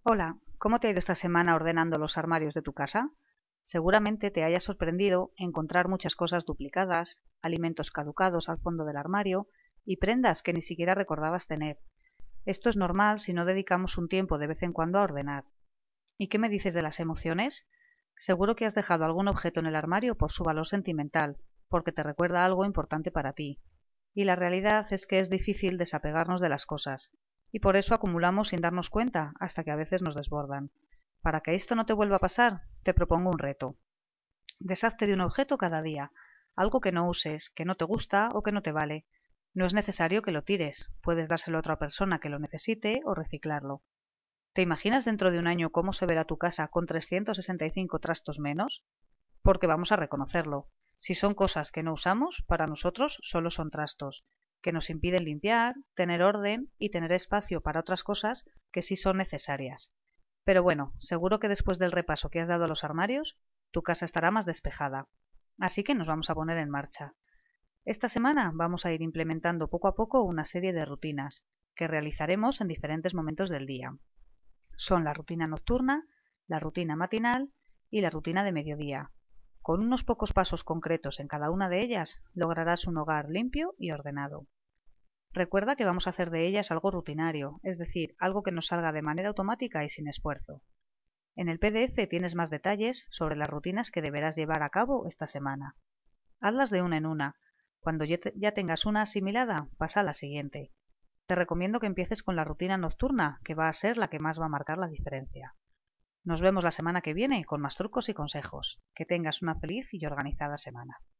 Hola, ¿cómo te ha ido esta semana ordenando los armarios de tu casa? Seguramente te haya sorprendido encontrar muchas cosas duplicadas, alimentos caducados al fondo del armario y prendas que ni siquiera recordabas tener. Esto es normal si no dedicamos un tiempo de vez en cuando a ordenar. ¿Y qué me dices de las emociones? Seguro que has dejado algún objeto en el armario por su valor sentimental, porque te recuerda algo importante para ti. Y la realidad es que es difícil desapegarnos de las cosas, y por eso acumulamos sin darnos cuenta hasta que a veces nos desbordan. Para que esto no te vuelva a pasar, te propongo un reto. Deshazte de un objeto cada día, algo que no uses, que no te gusta o que no te vale. No es necesario que lo tires, puedes dárselo a otra persona que lo necesite o reciclarlo. ¿Te imaginas dentro de un año cómo se verá tu casa con 365 trastos menos? Porque vamos a reconocerlo. Si son cosas que no usamos, para nosotros solo son trastos, que nos impiden limpiar, tener orden y tener espacio para otras cosas que sí son necesarias. Pero bueno, seguro que después del repaso que has dado a los armarios, tu casa estará más despejada. Así que nos vamos a poner en marcha. Esta semana vamos a ir implementando poco a poco una serie de rutinas que realizaremos en diferentes momentos del día. Son la rutina nocturna, la rutina matinal y la rutina de mediodía. Con unos pocos pasos concretos en cada una de ellas, lograrás un hogar limpio y ordenado. Recuerda que vamos a hacer de ellas algo rutinario, es decir, algo que nos salga de manera automática y sin esfuerzo. En el PDF tienes más detalles sobre las rutinas que deberás llevar a cabo esta semana. Hazlas de una en una. Cuando ya tengas una asimilada, pasa a la siguiente. Te recomiendo que empieces con la rutina nocturna, que va a ser la que más va a marcar la diferencia. Nos vemos la semana que viene con más trucos y consejos. Que tengas una feliz y organizada semana.